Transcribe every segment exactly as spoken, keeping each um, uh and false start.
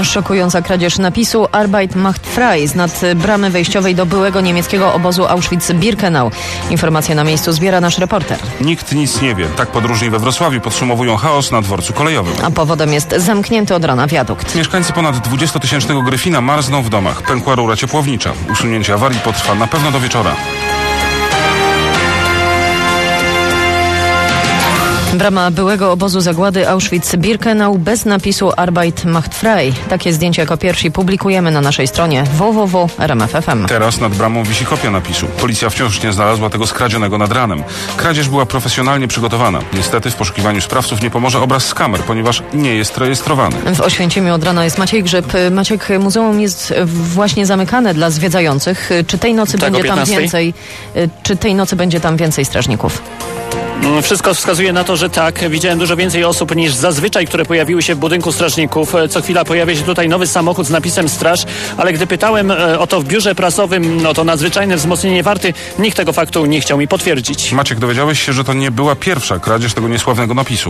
Szokująca kradzież napisu Arbeit macht frei z nad bramy wejściowej do byłego niemieckiego obozu Auschwitz-Birkenau. Informacje na miejscu zbiera nasz reporter. Nikt nic nie wie. Tak podróżni we Wrocławiu podsumowują chaos na dworcu kolejowym. A powodem jest zamknięty od rana wiadukt. Mieszkańcy ponad dwudziestotysięcznego Gryfina marzną w domach. Pękła rura ciepłownicza. Usunięcie awarii potrwa na pewno do wieczora. Brama byłego obozu zagłady Auschwitz-Birkenau bez napisu Arbeit macht frei. Takie zdjęcie jako pierwsi publikujemy na naszej stronie w w w kropka r m f kropka f m. Teraz nad bramą wisi kopia napisu. Policja wciąż nie znalazła tego skradzionego nad ranem. Kradzież była profesjonalnie przygotowana. Niestety w poszukiwaniu sprawców nie pomoże obraz z kamer, ponieważ nie jest rejestrowany. W Oświęcimiu od rana jest Maciej Grzyb. Maciek, muzeum jest właśnie zamykane dla zwiedzających. Czy tej nocy tak, będzie tam więcej? Czy tej nocy będzie tam więcej strażników? Wszystko wskazuje na to, że tak. Widziałem dużo więcej osób niż zazwyczaj, które pojawiły się w budynku strażników. Co chwila pojawia się tutaj nowy samochód z napisem straż, ale gdy pytałem o to w biurze prasowym, o to nadzwyczajne wzmocnienie warty, nikt tego faktu nie chciał mi potwierdzić. Maciek, dowiedziałeś się, że to nie była pierwsza kradzież tego niesławnego napisu.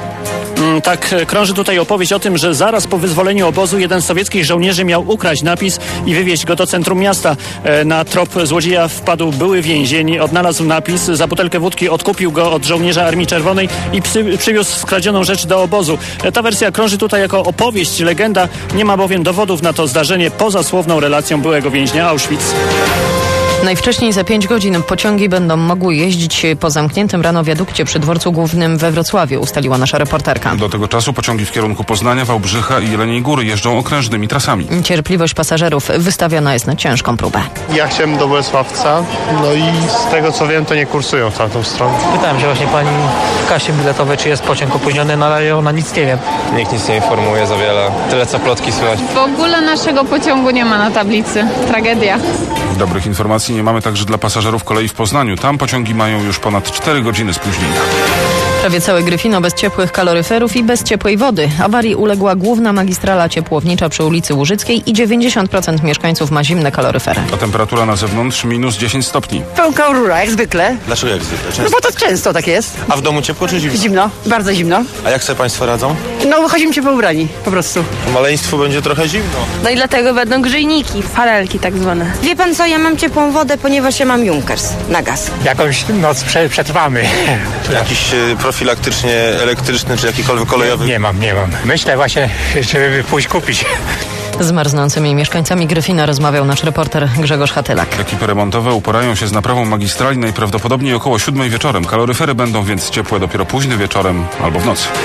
Tak, krąży tutaj opowieść o tym, że zaraz po wyzwoleniu obozu jeden z sowieckich żołnierzy miał ukraść napis i wywieźć go do centrum miasta. Na trop złodzieja wpadł były więzień, odnalazł napis, za butelkę wódki odkupił go od żołnierza Armii Czerwonej i psy, przywiózł skradzioną rzecz do obozu. Ta wersja krąży tutaj jako opowieść, legenda, nie ma bowiem dowodów na to zdarzenie poza słowną relacją byłego więźnia Auschwitz. Najwcześniej za pięć godzin pociągi będą mogły jeździć po zamkniętym rano wiadukcie przy dworcu głównym we Wrocławiu, ustaliła nasza reporterka. Do tego czasu pociągi w kierunku Poznania, Wałbrzycha i Jeleniej Góry jeżdżą okrężnymi trasami. Cierpliwość pasażerów wystawiona jest na ciężką próbę. Ja chciałem do Bolesławca, no i z tego co wiem, to nie kursują w tamtą stronę. Pytałem się właśnie pani w kasie biletowej, czy jest pociąg opóźniony, no ale ona nic nie wie. Nikt nic nie informuje za wiele. Tyle co plotki słychać. W ogóle naszego pociągu nie ma na tablicy. Tragedia. Dobrych informacji nie mamy także dla pasażerów kolei w Poznaniu. Tam pociągi mają już ponad cztery godziny spóźnienia. Prawie cały Gryfino bez ciepłych kaloryferów i bez ciepłej wody. Awarii uległa główna magistrala ciepłownicza przy ulicy Łużyckiej i dziewięćdziesiąt procent mieszkańców ma zimne kaloryfery. A temperatura na zewnątrz minus dziesięć stopni. Pełka rura, jak zwykle. Dlaczego jak zwykle? Często? No bo to często tak jest. A w domu ciepło czy zimno? Zimno, bardzo zimno. A jak sobie państwo radzą? No wychodzimy ciepło ubrani, po prostu. Maleństwu będzie trochę zimno. No i dlatego będą grzejniki, farelki tak zwane. Wie pan co, ja mam ciepłą wodę, ponieważ ja mam Junkers na gaz. Jakąś noc prze, przetrwamy. Jakiś e, profilaktycznie elektryczny czy jakikolwiek kolejowy? Nie, nie mam, nie mam. Myślę właśnie, żeby pójść kupić. Z marznącymi mieszkańcami Gryfina rozmawiał nasz reporter Grzegorz Hatylak. Ekipy remontowe uporają się z naprawą magistrali najprawdopodobniej około siódmej wieczorem. Kaloryfery będą więc ciepłe dopiero późnym wieczorem albo w nocy.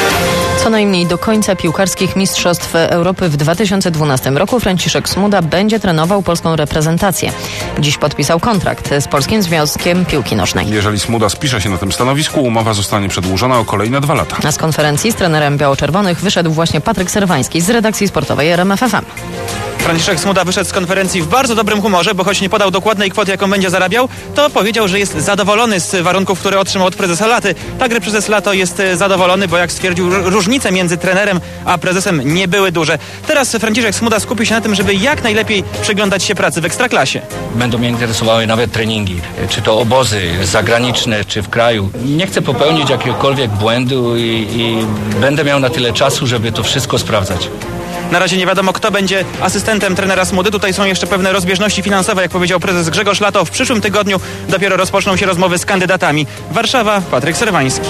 Co najmniej do końca piłkarskich Mistrzostw Europy w dwa tysiące dwunastym roku Franciszek Smuda będzie trenował polską reprezentację. Dziś podpisał kontrakt z Polskim Związkiem Piłki Nożnej. Jeżeli Smuda spisze się na tym stanowisku, umowa zostanie przedłużona o kolejne dwa lata. A z konferencji z trenerem biało-czerwonych wyszedł właśnie Patryk Serwański z redakcji sportowej R M F F M. Franciszek Smuda wyszedł z konferencji w bardzo dobrym humorze, bo choć nie podał dokładnej kwoty, jaką będzie zarabiał, to powiedział, że jest zadowolony z warunków, które otrzymał od prezesa Laty. Także prezes Lato jest zadowolony, bo jak stwierdził, różnice między trenerem a prezesem nie były duże. Teraz Franciszek Smuda skupił się na tym, żeby jak najlepiej przyglądać się pracy w Ekstraklasie. Będą mnie interesowały nawet treningi, czy to obozy zagraniczne, czy w kraju. Nie chcę popełnić jakiegokolwiek błędu i, i będę miał na tyle czasu, żeby to wszystko sprawdzać. Na razie nie wiadomo, kto będzie asystentem trenera Smudy. Tutaj są jeszcze pewne rozbieżności finansowe, jak powiedział prezes Grzegorz Lato. W przyszłym tygodniu dopiero rozpoczną się rozmowy z kandydatami. Warszawa, Patryk Serwański.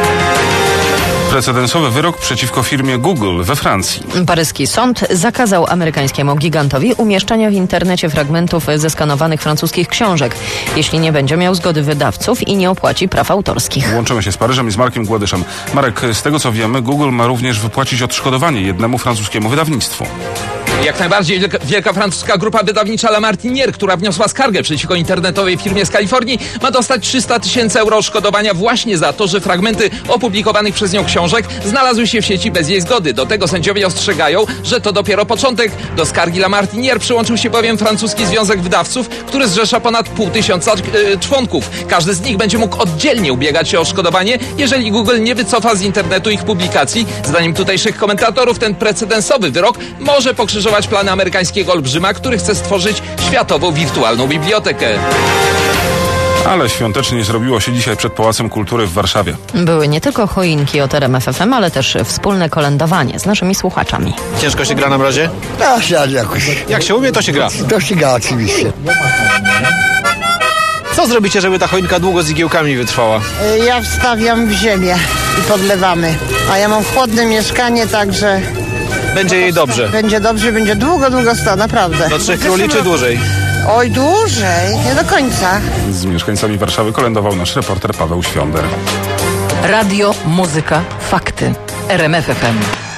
Precedensowy wyrok przeciwko firmie Google we Francji. Paryski sąd zakazał amerykańskiemu gigantowi umieszczania w internecie fragmentów zeskanowanych francuskich książek, jeśli nie będzie miał zgody wydawców i nie opłaci praw autorskich. Łączymy się z Paryżem i z Markiem Gładyszem. Marek, z tego co wiemy, Google ma również wypłacić odszkodowanie jednemu francuskiemu wydawnictwu. Jak najbardziej wielka, wielka francuska grupa wydawnicza La Martinière, która wniosła skargę przeciwko internetowej firmie z Kalifornii, ma dostać trzysta tysięcy euro odszkodowania właśnie za to, że fragmenty opublikowanych przez nią książek znalazły się w sieci bez jej zgody. Do tego sędziowie ostrzegają, że to dopiero początek. Do skargi La Martinière przyłączył się bowiem francuski Związek Wydawców, który zrzesza ponad pół tysiąca yy, członków. Każdy z nich będzie mógł oddzielnie ubiegać się o odszkodowanie, jeżeli Google nie wycofa z internetu ich publikacji. Zdaniem tutejszych komentatorów ten precedensowy wyrok może pokrzyżować plany amerykańskiego olbrzyma, który chce stworzyć światową wirtualną bibliotekę. Ale świątecznie zrobiło się dzisiaj przed Pałacem Kultury w Warszawie. Były nie tylko choinki od R M F F M, ale też wspólne kolędowanie z naszymi słuchaczami. Ciężko się gra na mrozie? Da się jakoś. Jak się umie, to się gra. To się gra oczywiście. Co zrobicie, żeby ta choinka długo z igiełkami wytrwała? Ja wstawiam w ziemię i podlewamy. A ja mam chłodne mieszkanie, także... Będzie jej dobrze. Będzie dobrze, będzie długo, długo stała, naprawdę. Do trzech króli czy dłużej? Oj, dłużej, nie do końca. Z mieszkańcami Warszawy kolędował nasz reporter Paweł Świąder. Radio, muzyka, fakty. R M F F M.